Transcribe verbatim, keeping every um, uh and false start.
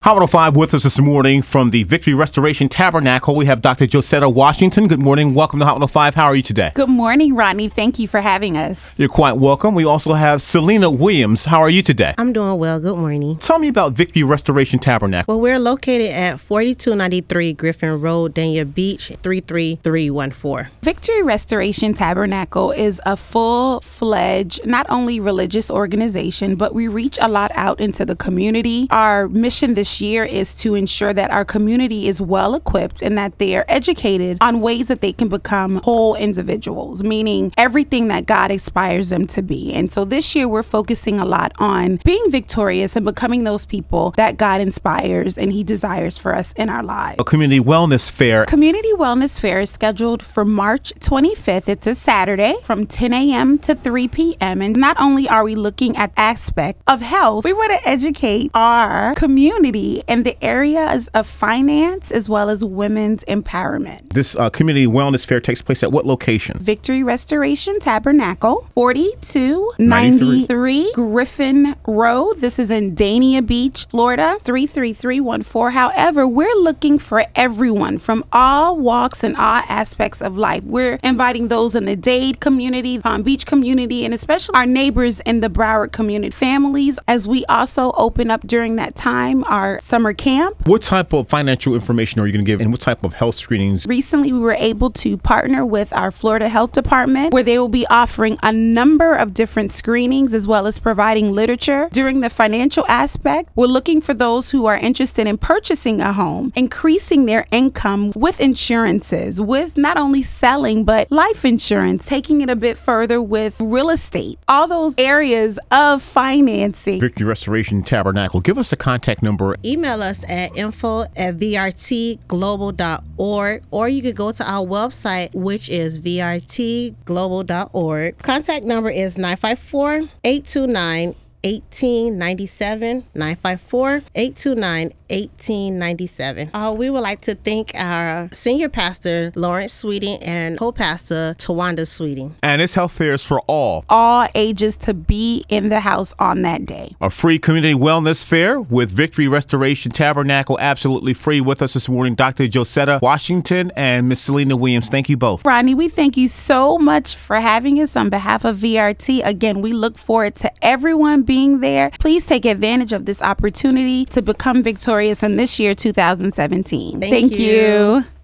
Hot one oh five with us this morning from the Victory Restoration Tabernacle. We have Doctor Josetta Washington. Good morning. Welcome to Hot one oh five. How are you today? Good morning, Rodney. Thank you for having us. You're quite welcome. We also have Selena Williams. How are you today? I'm doing well. Good morning. Tell me about Victory Restoration Tabernacle. Well, we're located at forty-two ninety-three Griffin Road, Dania Beach, three three three one four. Victory Restoration Tabernacle is a full-fledged, not only religious organization, but we reach a lot out into the community. Our mission this year is to ensure that our community is well equipped and that they are educated on ways that they can become whole individuals, meaning everything that God inspires them to be. And so this year we're focusing a lot on being victorious and becoming those people that God inspires and He desires for us in our lives. A community wellness fair. Community Wellness Fair is scheduled for March twenty-fifth. It's a Saturday from ten a.m. to three p.m. And not only are we looking at aspect of health, we want to educate our community in the areas of finance as well as women's empowerment. This uh, community wellness fair takes place at what location? Victory Restoration Tabernacle, forty-two ninety-three Griffin Road. This is in Dania Beach, Florida, three three three one four. However, we're looking for everyone from all walks and all aspects of life. We're inviting those in the Dade community, Palm Beach community, and especially our neighbors in the Broward community, families, as we also open up during that time our summer camp. What type of financial information are you going to give, and what type of health screenings? Recently, we were able to partner with our Florida Health Department, where they will be offering a number of different screenings as well as providing literature. During the financial aspect, we're looking for those who are interested in purchasing a home, increasing their income with insurances, with not only selling, but life insurance, taking it a bit further with real estate, all those areas of financing. Victory Restoration Tabernacle. Give us a contact number. Email us at info at v r t global dot org, or you could go to our website, which is v r t global dot org. Contact number is nine five four, eight two nine, one eight nine seven, nine five four, eight two nine, one eight nine seven. Uh, we would like to thank our senior pastor, Lawrence Sweeting, and co-pastor, Tawanda Sweeting. And this health fair is for all. All ages to be in the house on that day. A free community wellness fair with Victory Restoration Tabernacle, absolutely free. With us this morning, Doctor Josetta Washington and Miss Selena Williams. Thank you both. Rodney, we thank you so much for having us on behalf of V R T. Again, we look forward to everyone being there. Please take advantage of this opportunity to become victorious in this year, two thousand seventeen. Thank Thank you. you.